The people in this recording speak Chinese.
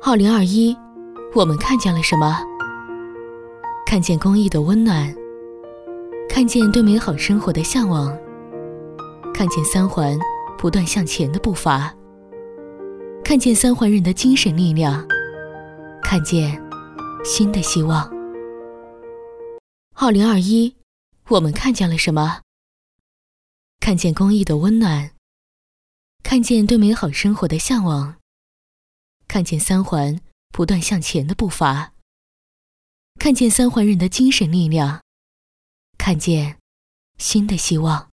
2021，我们看见了什么？看见公益的温暖，看见对美好生活的向往，看见三环不断向前的步伐，看见三环人的精神力量，看见新的希望。2021，我们看见了什么？看见公益的温暖，看见对美好生活的向往，看见三环不断向前的步伐，看见三环人的精神力量，看见新的希望。